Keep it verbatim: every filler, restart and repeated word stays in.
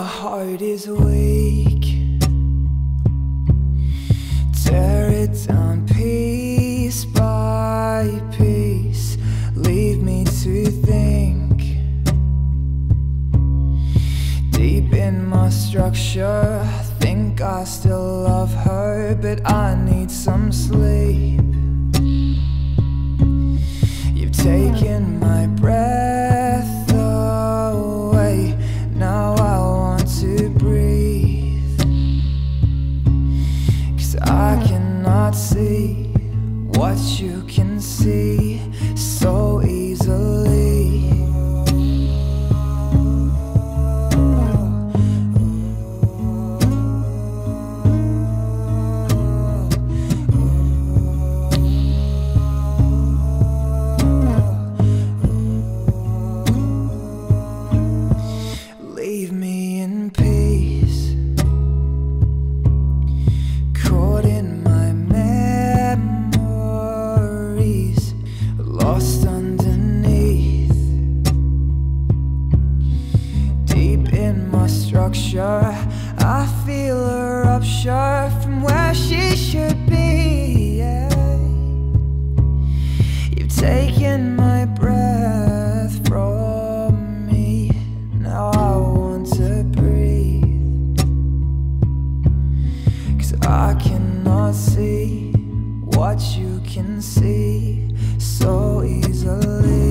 heart is weak. Tear it down piece by piece. Leave me to think. Deep in my structure, I think I still love her, but I need some sleep. You've taken my breath away. Now I want to breathe, 'cause I cannot see what you can see so easily. Leave me in peace, caught in my memories, lost underneath. Deep in my structure, I feel a rupture from where she should be. Yeah. You've taken my breath from me. Now I want to breathe, 'cause I cannot see what you can see so easily.